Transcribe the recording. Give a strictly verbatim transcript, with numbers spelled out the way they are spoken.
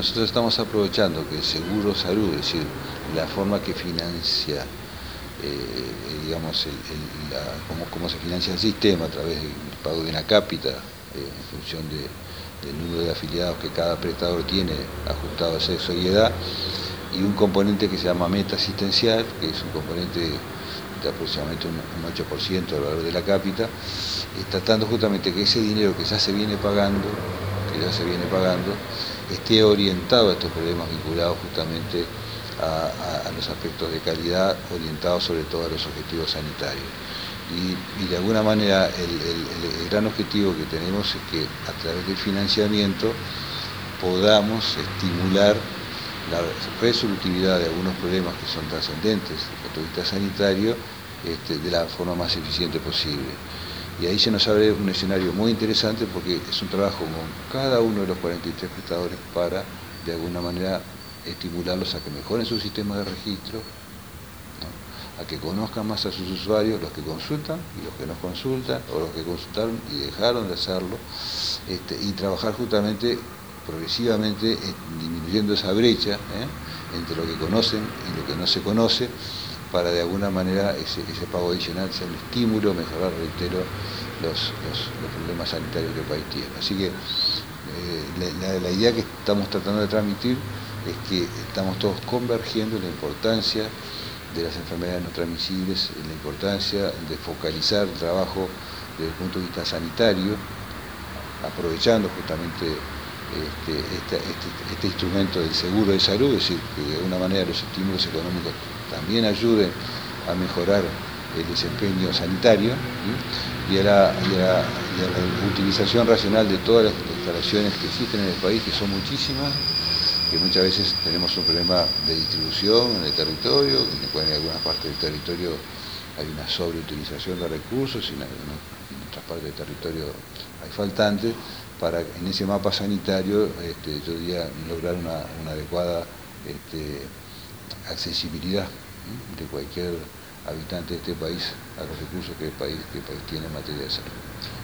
nosotros estamos aprovechando que el seguro salud, es decir, la forma que financia, eh, digamos, el, el, la, cómo, cómo se financia el sistema a través del pago de una cápita, eh, en función de, del número de afiliados que cada prestador tiene ajustado a sexo y edad, y un componente que se llama meta asistencial, que es un componente de aproximadamente un, un ocho por ciento del valor de la cápita, eh, tratando justamente que ese dinero que ya se viene pagando, que ya se viene pagando, esté orientado a estos problemas vinculados justamente a, a, a los aspectos de calidad, orientados sobre todo a los objetivos sanitarios. Y, y de alguna manera el, el, el gran objetivo que tenemos es que a través del financiamiento podamos estimular la resolutividad de algunos problemas que son trascendentes desde el punto de vista sanitario, este, de la forma más eficiente posible. Y ahí se nos abre un escenario muy interesante porque es un trabajo con cada uno de los cuarenta y tres prestadores para, de alguna manera, estimularlos a que mejoren su sistema de registro, ¿no? A que conozcan más a sus usuarios, los que consultan y los que no consultan, o los que consultaron y dejaron de hacerlo, este, y trabajar justamente progresivamente eh, disminuyendo esa brecha ¿eh? entre lo que conocen y lo que no se conoce, para de alguna manera ese, ese pago adicional sea un estímulo, mejorar, reitero, los, los, los problemas sanitarios que el país tiene. Así que eh, la, la idea que estamos tratando de transmitir es que estamos todos convergiendo en la importancia de las enfermedades no transmisibles, en la importancia de focalizar el trabajo desde el punto de vista sanitario, aprovechando justamente Este, este, este, este instrumento del seguro de salud, es decir, que de alguna manera los estímulos económicos también ayuden a mejorar el desempeño sanitario ¿sí? y, a la, y, a la, y a la utilización racional de todas las instalaciones que existen en el país, que son muchísimas, que muchas veces tenemos un problema de distribución en el territorio, en el cual en algunas partes del territorio hay una sobreutilización de recursos y en, algunas, en otras partes del territorio hay faltantes, para en ese mapa sanitario, este, yo diría, lograr una, una adecuada este, accesibilidad ¿sí? de cualquier habitante de este país a los recursos que el país, que el país tiene en materia de salud.